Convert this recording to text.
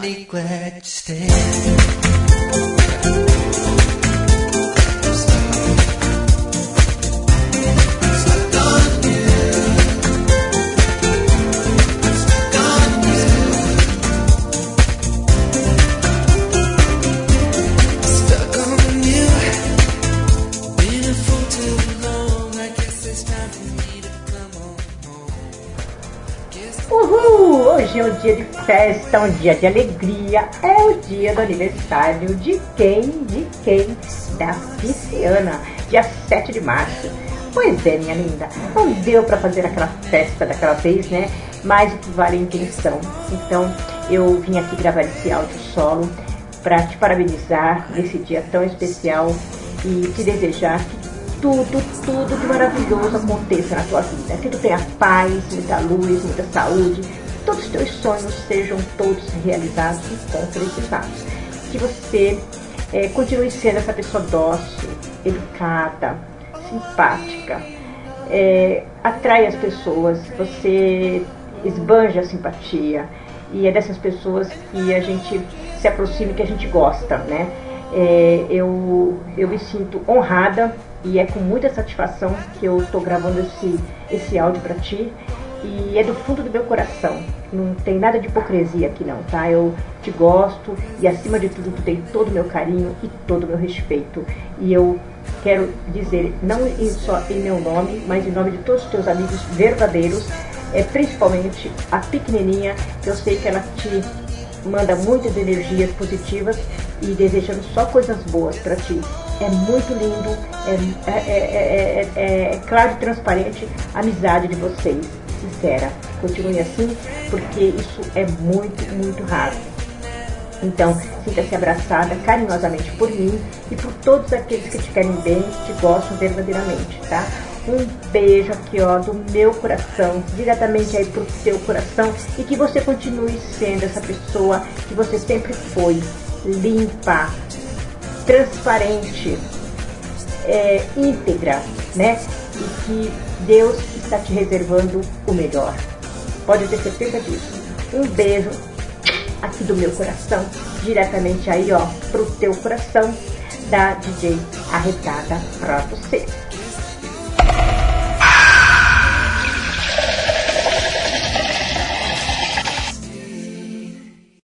mighty glad you stayed. Uhul! Hoje é um dia de festa, um dia de alegria, é o dia do aniversário de quem? De quem? Da Pisciana, dia 7 de março. Pois é, minha linda, não deu pra fazer aquela festa daquela vez, né? Mas o que vale é a intenção. Então, eu vim aqui gravar esse áudio solo pra te parabenizar nesse dia tão especial e te desejar que tudo de maravilhoso aconteça na tua vida. Que tu tenha paz, muita luz, muita saúde, todos os teus sonhos sejam todos realizados e concretizados. Que você continue sendo essa pessoa dócil, educada, simpática, atrai as pessoas, você esbanja a simpatia e é dessas pessoas que a gente se aproxima e que a gente gosta, né? Eu me sinto honrada e é com muita satisfação que eu estou gravando esse áudio para ti e é do fundo do meu coração, não tem nada de hipocrisia aqui não, tá? Eu te gosto e acima de tudo tu tem todo o meu carinho e todo o meu respeito e eu quero dizer, não só em meu nome, mas em nome de todos os teus amigos verdadeiros, principalmente a pequenininha, que eu sei que ela te manda muitas energias positivas e desejando só coisas boas para ti. É muito lindo, é claro e transparente a amizade de vocês, sincera. Continue assim, porque isso é muito raro. Então, sinta-se abraçada carinhosamente por mim e por todos aqueles que te querem bem, que te gostam verdadeiramente, tá? Um beijo aqui, ó, do meu coração, diretamente aí pro teu coração e que você continue sendo essa pessoa que você sempre foi, limpa, transparente, íntegra, né? E que Deus está te reservando o melhor. Pode ter certeza disso. Um beijo aqui do meu coração, diretamente aí, ó, pro teu coração, da DJ Arretada pra você.